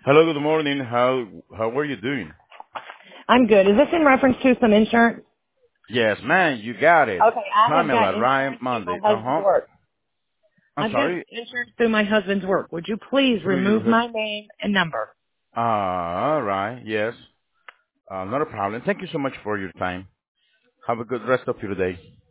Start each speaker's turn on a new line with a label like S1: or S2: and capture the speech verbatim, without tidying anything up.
S1: Hello, good morning. How how are you doing?
S2: I'm good. Is this in reference to some insurance?
S1: Yes, man, you got it.
S2: Okay, I have got
S1: Pamela, Ryan
S2: insurance through my
S1: Monday. Uh
S2: husband's
S1: huh.
S2: work.
S1: I'm
S2: I've got
S1: sorry.
S2: insurance through my husband's work. Would you please
S1: Through your
S2: remove
S1: hus-
S2: my name and number?
S1: uh, all right. Yes. Uh, not a problem. Thank you so much for your time. Have a good rest of your day.